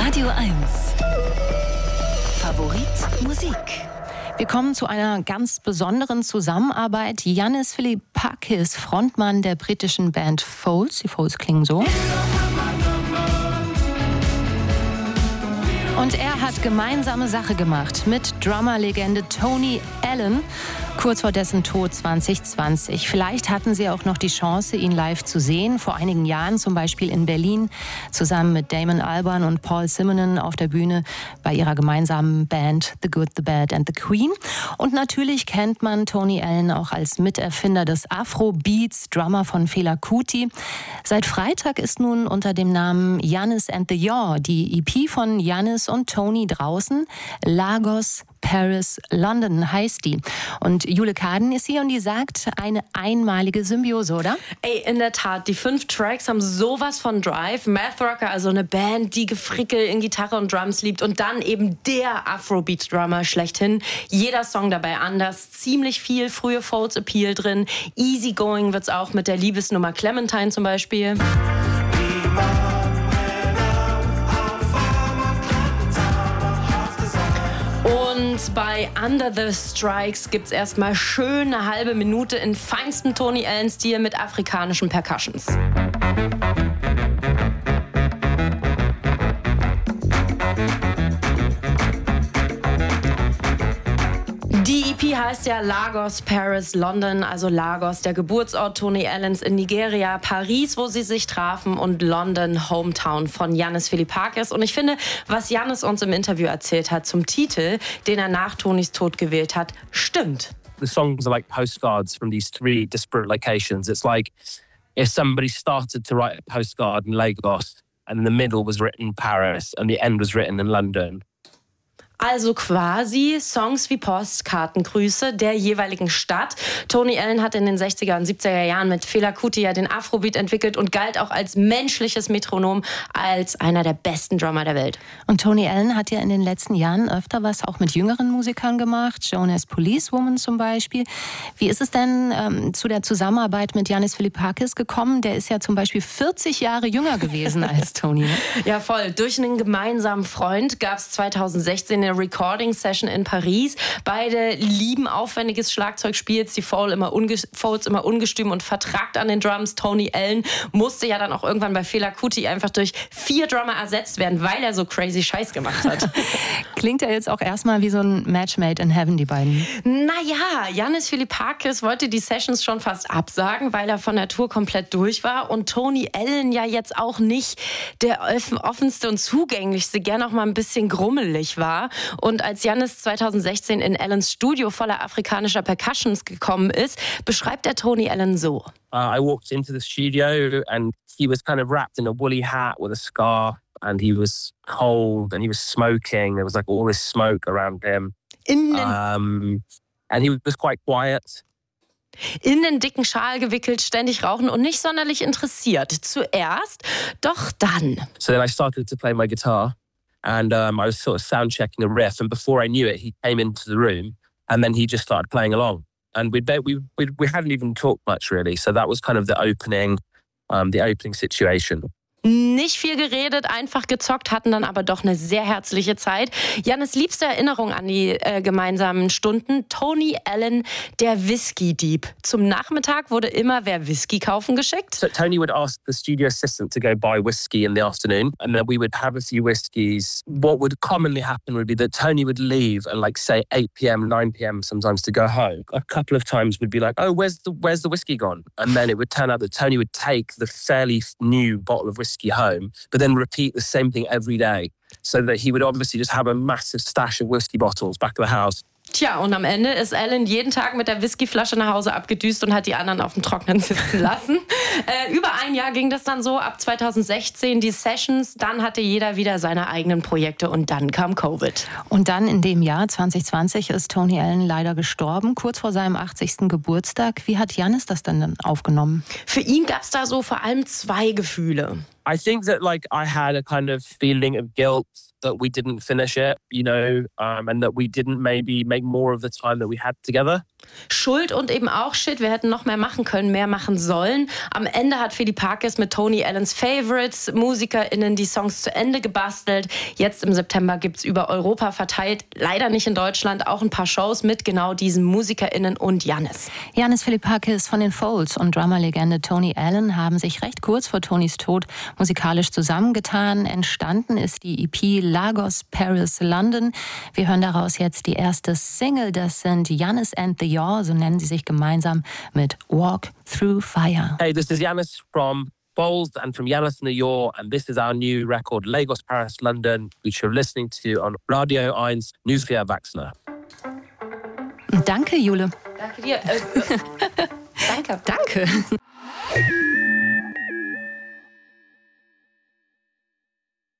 Radio 1. Favorit Musik. Wir kommen zu einer ganz besonderen Zusammenarbeit. Yannis Philippakis, Frontmann der britischen Band Foals. Die Foals klingen so. Und er hat gemeinsame Sache gemacht mit Drummerlegende Tony Allen, kurz vor dessen Tod 2020. Vielleicht hatten Sie auch noch die Chance, ihn live zu sehen. Vor einigen Jahren zum Beispiel in Berlin, zusammen mit Damon Albarn und Paul Simonon auf der Bühne bei ihrer gemeinsamen Band The Good, The Bad and The Queen. Und natürlich kennt man Tony Allen auch als Miterfinder des Afro-Beats, Drummer von Fela Kuti. Seit Freitag ist nun unter dem Namen Yannis and the Yaw die EP von Yannis und Tony draußen. Lagos, Paris, London heißt die. Und Jule Kaden ist hier und die sagt, eine einmalige Symbiose, oder? Ey, in der Tat, die 5 Tracks haben sowas von Drive. Math Rocker, also eine Band, die Gefrickel in Gitarre und Drums liebt. Und dann eben der Afrobeat-Drummer schlechthin. Jeder Song dabei anders, ziemlich viel frühe Folds-Appeal drin. Easygoing wird's auch mit der Liebesnummer Clementine zum Beispiel. Und bei Under the Strikes gibt's erstmal schön eine halbe Minute in feinstem Tony Allen-Stil mit afrikanischen Percussions. Die EP heißt ja Lagos, Paris, London, also Lagos, der Geburtsort Tony Allens in Nigeria, Paris, wo sie sich trafen und London, Hometown von Yannis Philippakis. Und ich finde, was Yannis uns im Interview erzählt hat zum Titel, den er nach Tonys Tod gewählt hat, stimmt. The songs are like postcards from these 3 disparate locations. It's like if somebody started to write a postcard in Lagos and in the middle was written Paris and the end was written in London. Also quasi Songs wie Postkartengrüße der jeweiligen Stadt. Tony Allen hat in den 60er und 70er Jahren mit Fela Kuti ja den Afrobeat entwickelt und galt auch als menschliches Metronom, als einer der besten Drummer der Welt. Und Tony Allen hat ja in den letzten Jahren öfter was auch mit jüngeren Musikern gemacht, Jonas Policewoman zum Beispiel. Wie ist es denn zu der Zusammenarbeit mit Yannis Philippakis gekommen? Der ist ja zum Beispiel 40 Jahre jünger gewesen als Tony. Ne? Ja, voll. Durch einen gemeinsamen Freund gab es 2016 eine Recording-Session in Paris. Beide lieben aufwendiges Schlagzeugspiel. Die Foals immer ungestüm und vertragt an den Drums. Tony Allen musste ja dann auch irgendwann bei Fela Kuti einfach durch 4 Drummer ersetzt werden, weil er so crazy Scheiß gemacht hat. Klingt ja jetzt auch erstmal wie so ein Match made in heaven, die beiden. Naja, Yannis Philippakis wollte die Sessions schon fast absagen, weil er von der Tour komplett durch war. Und Tony Allen ja jetzt auch nicht der offenste und zugänglichste, gern auch mal ein bisschen grummelig war. Und als Yannis 2016 in Allens Studio voller afrikanischer Percussions gekommen ist, beschreibt er Tony Allen so. I walked into the studio and he was kind of wrapped in a woolly hat with a scarf and he was cold and he was smoking. There was like all this smoke around him. And he was quite quiet. In den dicken Schal gewickelt, ständig rauchen und nicht sonderlich interessiert. Zuerst, doch dann. So then I started to play my guitar. And I was sort of sound checking a riff, and before I knew it, he came into the room, and then he just started playing along. And we hadn't even talked much really, so that was kind of the opening situation. Nicht viel geredet, einfach gezockt, hatten dann aber doch eine sehr herzliche Zeit. Yannis liebste Erinnerung an die gemeinsamen Stunden. Tony Allen, der Whisky-Dieb. Zum Nachmittag wurde immer wer Whisky kaufen geschickt. So Tony would ask the studio assistant to go buy whiskey in the afternoon, and then we would have a few whiskeys. What would commonly happen would be that Tony would leave at like say 8 p.m, 9 p.m. sometimes to go home. A couple of times we'd be like, oh, where's the whiskey gone? And then it would turn out that Tony would take the fairly new bottle of whiskey home, but then repeat the same thing every day, so that he would obviously just have a massive stash of whiskey bottles back at the house. Tja, und am Ende ist Allen jeden Tag mit der Whiskyflasche nach Hause abgedüst und hat die anderen auf dem Trocknen sitzen lassen. Über ein Jahr ging das dann so, ab 2016 die Sessions, dann hatte jeder wieder seine eigenen Projekte und dann kam Covid. Und dann in dem Jahr 2020 ist Tony Allen leider gestorben, kurz vor seinem 80. Geburtstag. Wie hat Yannis das dann aufgenommen? Für ihn gab es da so vor allem 2 Gefühle. I think that like I had a kind of feeling of guilt that we didn't finish it, you know, and that we didn't maybe make more of the time that we had together. Schuld und eben auch Shit. Wir hätten noch mehr machen können, mehr machen sollen. Am Ende hat Philippakis mit Tony Allens Favorites MusikerInnen die Songs zu Ende gebastelt. Jetzt im September gibt es über Europa verteilt, leider nicht in Deutschland, auch ein paar Shows mit genau diesen MusikerInnen und Yannis. Yannis Philippakis von den Folds und Drummerlegende Tony Allen haben sich recht kurz vor Tonys Tod musikalisch zusammengetan. Entstanden ist die EP Lagos, Paris, London. Wir hören daraus jetzt die erste Single. Das sind Yannis and the Yaw, so nennen sie sich gemeinsam mit Walk Through Fire. Hey, this is Yannis from Bowls and from Yannis and the Yaw, and this is our new record, Lagos, Paris, London, which you're listening to on Radio 1 Newsfear Wachsner. Danke, Jule. Danke dir. Danke. Danke.